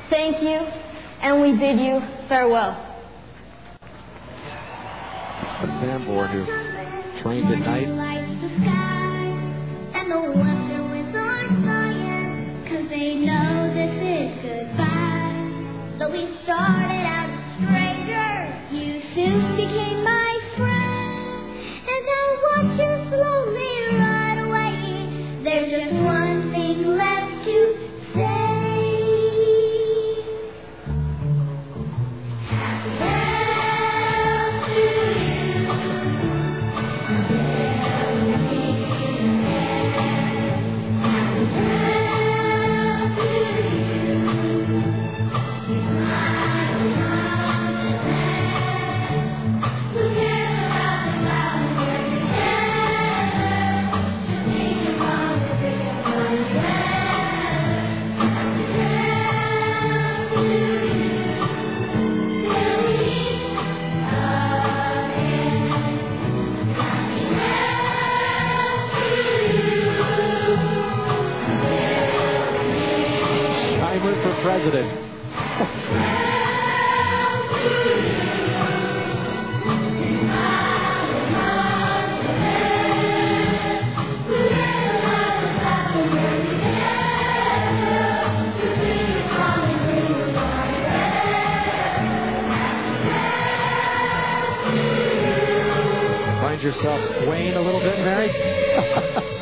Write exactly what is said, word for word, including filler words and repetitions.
thank you, and we bid you farewell. It's the Sanborn who trained at night. And the windows are flying, 'cause they know this is goodbye. So we started out as strangers, you soon became my friend. And I watch you slowly ride away, there's just one thing left to say. For president. Find yourself swaying a little bit, Mary?